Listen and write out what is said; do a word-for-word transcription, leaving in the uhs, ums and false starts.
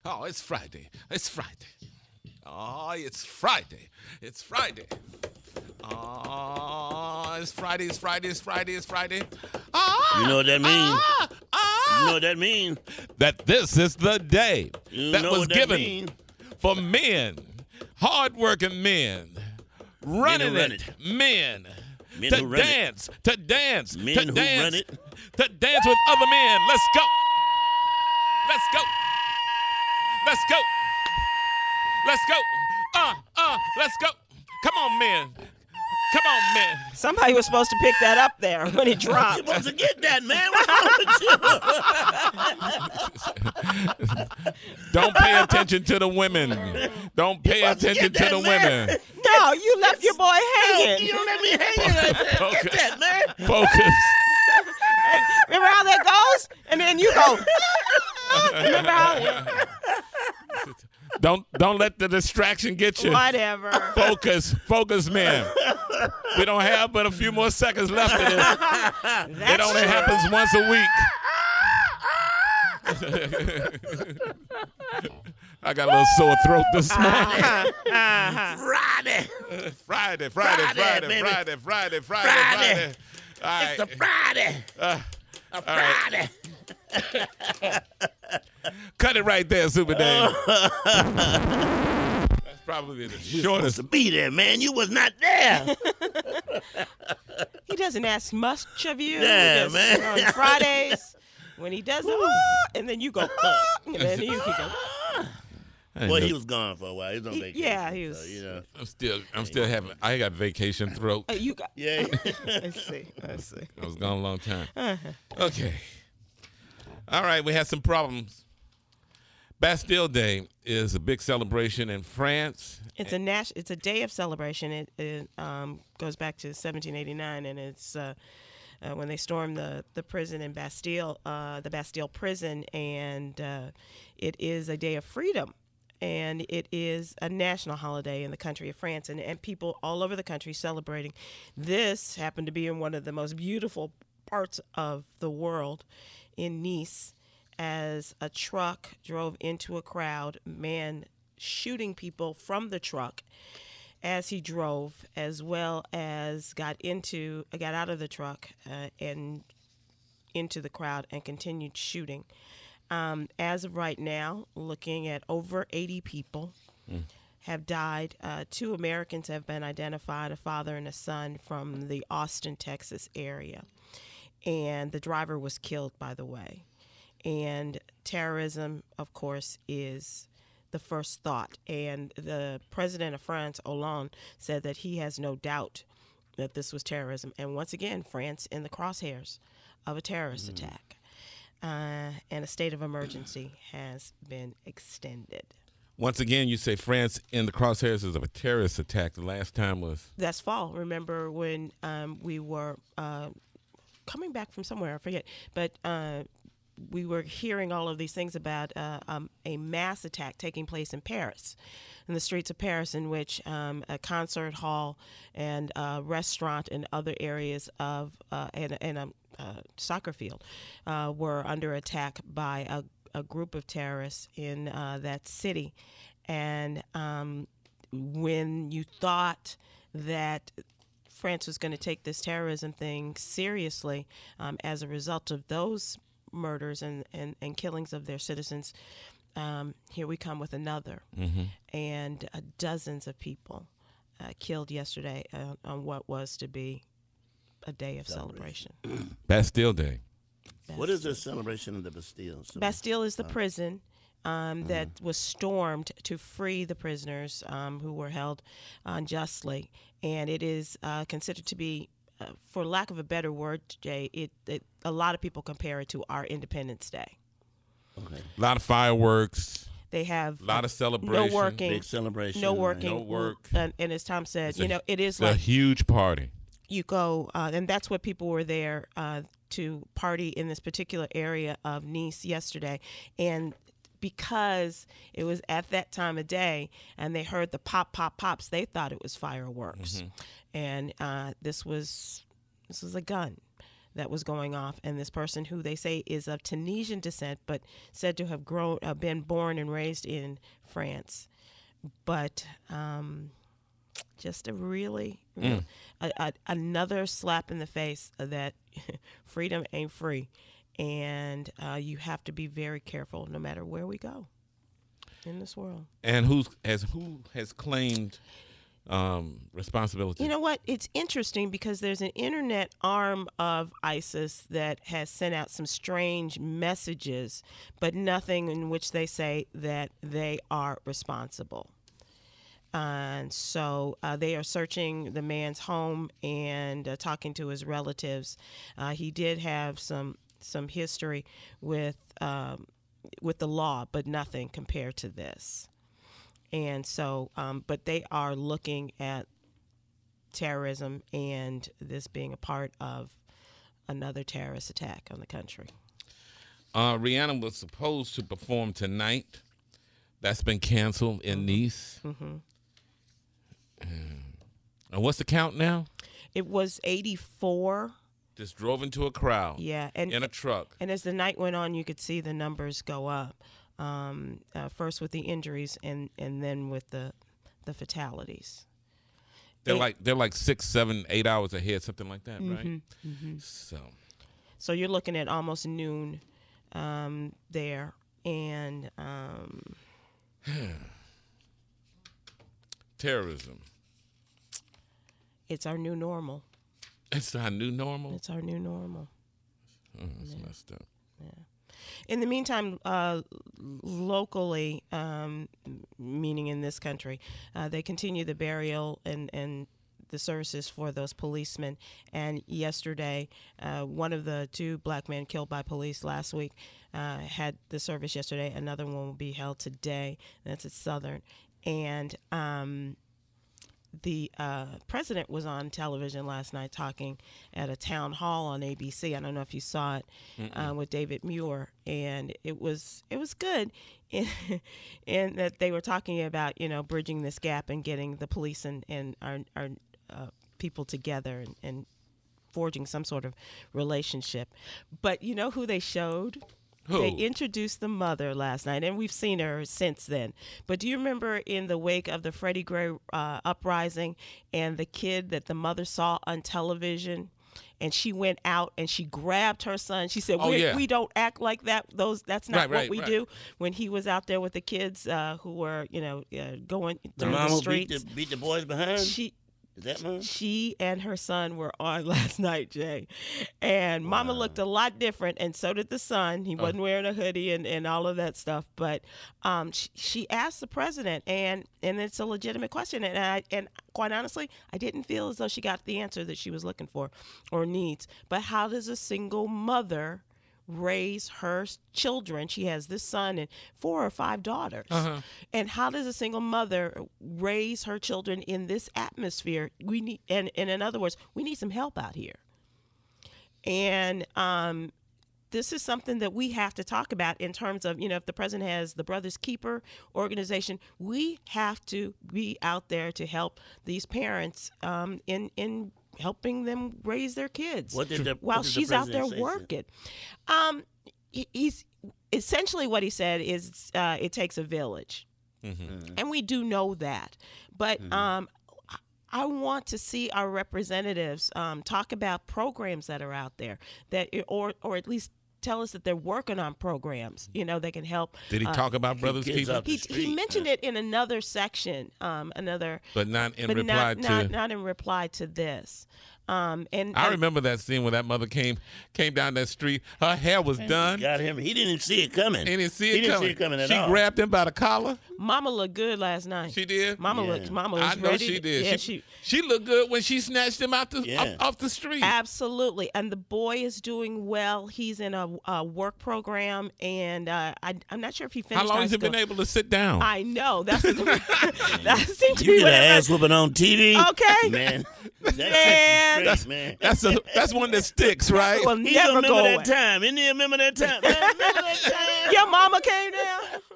Oh, it's Friday. It's Friday. Oh, it's Friday. It's Friday. Oh, it's Friday. It's Friday. It's Friday. It's Friday. Ah, You know what that means? Ah, ah, You know what that means? that this is the day You that know was what that given mean? for men, hard-working men, running run it, it. men, Men to who run it. dance, to dance, Men to who dance, run it. to dance with other men. Let's go. Let's go. Let's go. Let's go. Uh, uh, let's go. Come on, men. Come on, men. Somebody was supposed to pick that up there when it You're dropped. supposed to get that, man. What's wrong with you? Don't pay attention to the women. Don't pay supposed to attention get to the that, man. women. No, you left your boy hanging. You don't let me hang it like that. Focus. Get that, man. Focus. Remember how that goes? And then you go. Remember how? Don't don't let the distraction get you. Whatever. Focus, focus, man. We don't have but a few more seconds left of this. It That's only true. happens once a week. I got a little sore throat this morning. Uh-huh. Friday. Friday, Friday, Friday, Friday, baby. Friday, Friday, Friday, Friday. Friday. All right. It's a Friday. Uh, A all right. Friday. Cut it right there, Super Dave. That's probably the Supposed shortest. to be there, man. You was not there. He doesn't ask much of you. Yeah, Just man. On Fridays, when he does the, "Ah," and then you go, "Ah," and then you can go. I didn't Well, know- he was gone for a while. He was on He- vacation. yeah, he was- So, you know. I'm still, I'm still having. I got vacation throat. Uh, you got. Yeah. Let's see. Let's see. I was gone a long time. Uh-huh. Okay. All right, we had some problems. Bastille Day is a big celebration in France. It's a nas- It's a day of celebration. It, it um, goes back to seventeen eighty-nine, and it's uh, uh, when they stormed the the prison in Bastille, uh, the Bastille prison, and uh, it is a day of freedom. And it is a national holiday in the country of France, and, and people all over the country celebrating. This happened to be in one of the most beautiful parts of the world, in Nice, as a truck drove into a crowd, man shooting people from the truck as he drove, as well as got into, got out of the truck uh, and into the crowd and continued shooting. Um, as of right now, looking at over eighty people mm. have died. Uh, two Americans have been identified, a father and a son from the Austin, Texas area. And the driver was killed, by the way. And terrorism, of course, is the first thought. And the president of France, Hollande, said that he has no doubt that this was terrorism. And once again, France in the crosshairs of a terrorist mm. attack. Uh, and a state of emergency has been extended. Once again, you say France in the crosshairs of a terrorist attack. The last time was? That's fall. Remember when um, we were uh, coming back from somewhere, I forget, but uh, we were hearing all of these things about uh, um, a mass attack taking place in Paris, in the streets of Paris, in which um, a concert hall and a restaurant and other areas of, uh, and, and a uh, soccer field uh, were under attack by a, a group of terrorists in uh, that city. And um, when you thought that France was going to take this terrorism thing seriously um, as a result of those murders and, and, and killings of their citizens, um, here we come with another. Mm-hmm. And uh, dozens of people uh, killed yesterday uh, on what was to be a day of celebration. celebration. Bastille Day. Bastille. What is the celebration of the Bastille? So, Bastille is the uh, prison um, that mm. was stormed to free the prisoners um, who were held unjustly. And it is uh, considered to be, uh, for lack of a better word, Jay, it, it a lot of people compare it to our Independence Day. Okay. A lot of fireworks. They have a lot of celebration. No working. Big celebration. No working. No work. And, and as Tom said, it's you a, know, it is it's like a huge party. You go, uh, and that's what people were there uh, to party in this particular area of Nice yesterday. And because it was at that time of day and they heard the pop, pop, pops, they thought it was fireworks. Mm-hmm. And uh, this was this was a gun that was going off, and this person who they say is of Tunisian descent, but said to have grown, uh, been born and raised in France, but um, just a really, really Mm. a, a, another slap in the face that freedom ain't free, and uh, you have to be very careful no matter where we go in this world. And who's has who has claimed um, responsibility? You know what? It's interesting because there's an internet arm of ISIS that has sent out some strange messages, but nothing in which they say that they are responsible. And so uh, they are searching the man's home and uh, talking to his relatives. Uh, he did have some some history with um, with the law, but nothing compared to this. And so, um, but they are looking at terrorism and this being a part of another terrorist attack on the country. Uh, Rihanna was supposed to perform tonight. That's been canceled in Nice. Mm-hmm. And what's the count now? It was eighty-four. Just drove into a crowd. Yeah, and in a truck. And as the night went on, you could see the numbers go up. Um, uh, first with the injuries, and, and then with the the fatalities. They're Eight- like they're like six, seven, eight hours ahead, something like that, right? Mm-hmm. So So you're looking at almost noon um, there, and um, terrorism. it's our new normal. It's our new normal. It's our new normal. Oh, that's Yeah. messed up. In the meantime, uh, locally, um, meaning in this country, uh, they continue the burial and, and the services for those policemen. And yesterday, uh, one of the two black men killed by police last week uh, had the service yesterday. Another one will be held today. That's at Southern. And um, the uh, president was on television last night talking at a town hall on A B C. I don't know if you saw it uh, with David Muir, and it was it was good in, in that they were talking about, you know, bridging this gap and getting the police and, and our, our uh, people together and, and forging some sort of relationship. But you know who they showed? Who? They introduced the mother last night, and we've seen her since then. But do you remember in the wake of the Freddie Gray uh, uprising and the kid that the mother saw on television, and she went out and she grabbed her son? She said, Oh, We're, yeah. we don't act like that. Those That's not Right, what right, we right. do. When he was out there with the kids uh, who were, you know, uh, going The through mom the who beat streets. the, beat the boys behind? She Is that mom? she and her son were on last night, Jay. And Mama Wow. looked a lot different, and so did the son. He wasn't wearing a hoodie and, and all of that stuff. But um, she, she asked the president, and, and it's a legitimate question. And, I, and quite honestly, I didn't feel as though she got the answer that she was looking for or needs. But how does a single mother raise her children? She has this son and four or five daughters. Uh-huh. And how does a single mother raise her children in this atmosphere? We need, and, and in other words, we need some help out here. And um, this is something that we have to talk about in terms of, you know, if the president has the Brothers Keeper organization, we have to be out there to help these parents um, in in helping them raise their kids What did the, while what did the she's out there president say, sir? working. Um, he- he's essentially what he said is uh, it takes a village, Mm-hmm. and we do know that. But Mm-hmm. um, I- I want to see our representatives um, talk about programs that are out there that, or or at least tell us that they're working on programs, you know, that can help. Did he uh, talk about Brothers kids Keeper? up the He, street, he mentioned huh? it in another section, um, another, But not in but reply not, to. not not in reply to this. Um, and I and- remember that scene when that mother came came down that street. Her hair was done. Got him. He didn't even see it coming. He didn't see it He didn't coming. see it coming at she all. grabbed him by the collar. Mama looked good last night. She did. Mama Yeah. looked. Mama was I know ready. she to- did. Yeah, she, she, she looked good when she snatched him out the Yeah. off, off the street. absolutely. And the boy is doing well. He's in a, a work program, and uh, I, I'm not sure if he finished. How long high has he school. been able to sit down? I know. That's that seemed to You be get what an it ass whooping on T V. Okay. Man. That Man. sets you straight, man. that's a that's one that sticks, right? will He never remember go that away. time. Didn't he remember that time? Man, remember that time? Your mama came down.